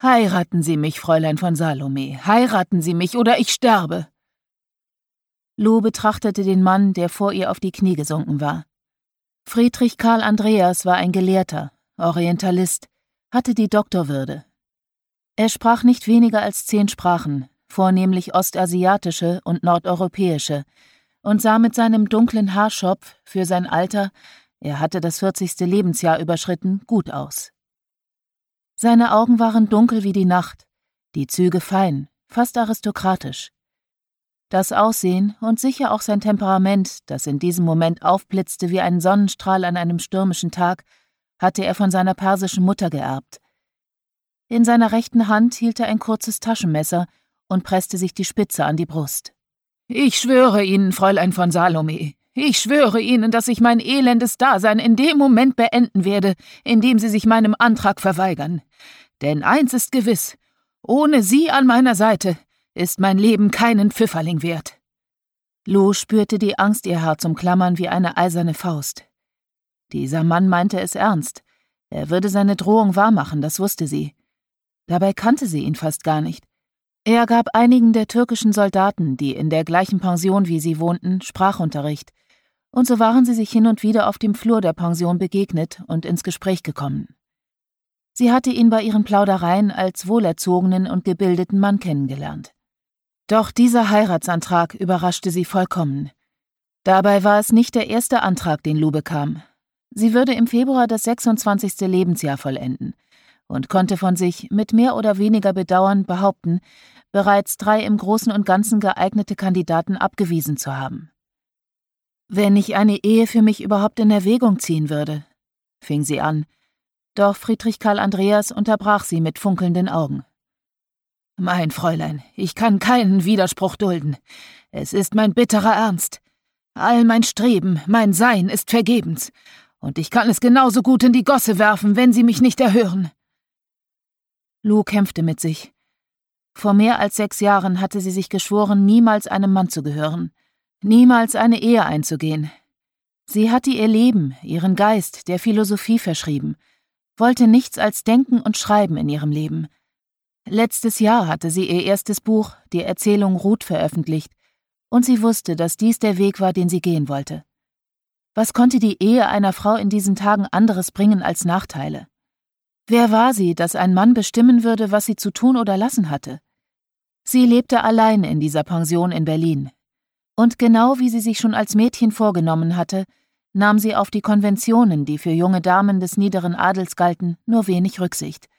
»Heiraten Sie mich, Fräulein von Salome, heiraten Sie mich, oder ich sterbe!« Lou betrachtete den Mann, der vor ihr auf die Knie gesunken war. Friedrich Karl Andreas war ein Gelehrter, Orientalist, hatte die Doktorwürde. Er sprach nicht weniger als 10 Sprachen, vornehmlich ostasiatische und nordeuropäische, und sah mit seinem dunklen Haarschopf für sein Alter, er hatte das 40. Lebensjahr überschritten, gut aus. Seine Augen waren dunkel wie die Nacht, die Züge fein, fast aristokratisch. Das Aussehen und sicher auch sein Temperament, das in diesem Moment aufblitzte wie ein Sonnenstrahl an einem stürmischen Tag, hatte er von seiner persischen Mutter geerbt. In seiner rechten Hand hielt er ein kurzes Taschenmesser und presste sich die Spitze an die Brust. »Ich schwöre Ihnen, Fräulein von Salome, ich schwöre Ihnen, dass ich mein elendes Dasein in dem Moment beenden werde, in dem Sie sich meinem Antrag verweigern. Denn eins ist gewiss, ohne Sie an meiner Seite ist mein Leben keinen Pfifferling wert.« Lou spürte die Angst ihr Herz umklammern wie eine eiserne Faust. Dieser Mann meinte es ernst. Er würde seine Drohung wahrmachen, das wusste sie. Dabei kannte sie ihn fast gar nicht. Er gab einigen der türkischen Soldaten, die in der gleichen Pension wie sie wohnten, Sprachunterricht, und so waren sie sich hin und wieder auf dem Flur der Pension begegnet und ins Gespräch gekommen. Sie hatte ihn bei ihren Plaudereien als wohlerzogenen und gebildeten Mann kennengelernt. Doch dieser Heiratsantrag überraschte sie vollkommen. Dabei war es nicht der erste Antrag, den Lou bekam. Sie würde im Februar das 26. Lebensjahr vollenden und konnte von sich mit mehr oder weniger Bedauern behaupten, bereits 3 im Großen und Ganzen geeignete Kandidaten abgewiesen zu haben. »Wenn ich eine Ehe für mich überhaupt in Erwägung ziehen würde«, fing sie an, doch Friedrich Karl Andreas unterbrach sie mit funkelnden Augen. »Mein Fräulein, ich kann keinen Widerspruch dulden. Es ist mein bitterer Ernst. All mein Streben, mein Sein ist vergebens, und ich kann es genauso gut in die Gosse werfen, wenn Sie mich nicht erhören.« Lou kämpfte mit sich. Vor mehr als 6 Jahren hatte sie sich geschworen, niemals einem Mann zu gehören, niemals eine Ehe einzugehen. Sie hatte ihr Leben, ihren Geist der Philosophie verschrieben, wollte nichts als denken und schreiben in ihrem Leben. Letztes Jahr hatte sie ihr erstes Buch, die Erzählung Ruth, veröffentlicht, und sie wusste, dass dies der Weg war, den sie gehen wollte. Was konnte die Ehe einer Frau in diesen Tagen anderes bringen als Nachteile? Wer war sie, dass ein Mann bestimmen würde, was sie zu tun oder lassen hatte? Sie lebte allein in dieser Pension in Berlin. Und genau wie sie sich schon als Mädchen vorgenommen hatte, nahm sie auf die Konventionen, die für junge Damen des niederen Adels galten, nur wenig Rücksicht.